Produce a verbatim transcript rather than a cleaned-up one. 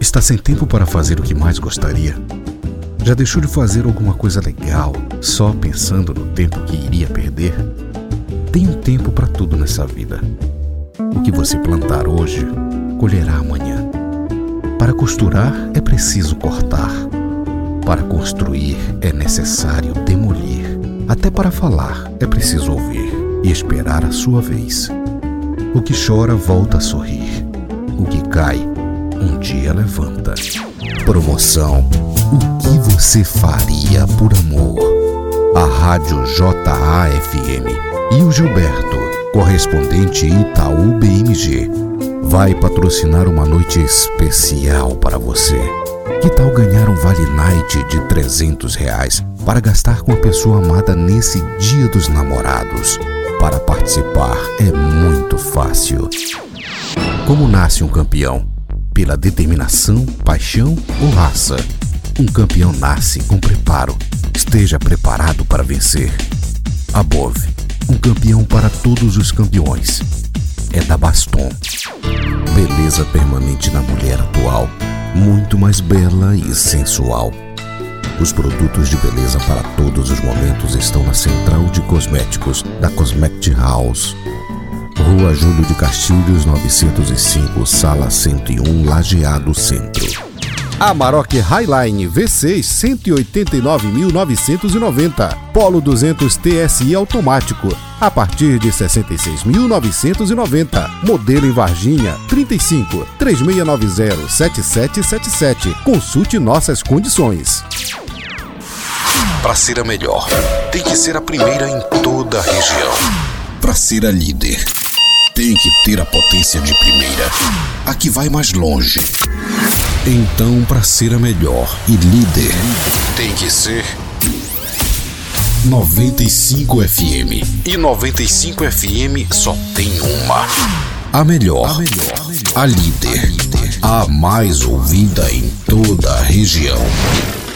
Está sem tempo para fazer o que mais gostaria? Já deixou de fazer alguma coisa legal só pensando no tempo que iria perder? Tem um tempo para tudo nessa vida. O que você plantar hoje, colherá amanhã. Para costurar é preciso cortar. Para construir é necessário demolir. Até para falar é preciso ouvir e esperar a sua vez. O que chora volta a sorrir. O que cai, um dia levanta. Promoção: o que você faria por amor? A Rádio J A F M e o Gilberto, correspondente Itaú B M G, vai patrocinar uma noite especial para você. Que tal ganhar um Vale Night de trezentos reais para gastar com a pessoa amada nesse Dia dos Namorados? Para participar é muito fácil. Como nasce um campeão? Pela determinação, paixão ou raça? Um campeão nasce com preparo. Esteja preparado para vencer. Above, um campeão para todos os campeões. É da Baston. Beleza permanente na mulher atual, muito mais bela e sensual. Os produtos de beleza para todos os momentos estão na Central de Cosméticos da Cosmect House. Rua Júlio de Castilhos novecentos e cinco, Sala cento e um, Lajeado Centro. Amarok Highline V seis cento e oitenta e nove mil novecentos e noventa, Polo duzentos T S I automático a partir de sessenta e seis mil novecentos e noventa, modelo em Varginha trinta e cinco, três seis nove zero, sete sete sete sete. Consulte nossas condições. Para ser a melhor, tem que ser a primeira em toda a região. Para ser a líder, tem que ter a potência de primeira, a que vai mais longe. Então, para ser a melhor e líder, tem que ser noventa e cinco F M. E noventa e cinco F M só tem uma. A melhor, a, melhor, a, melhor, a líder, a líder, a mais ouvida em toda a região.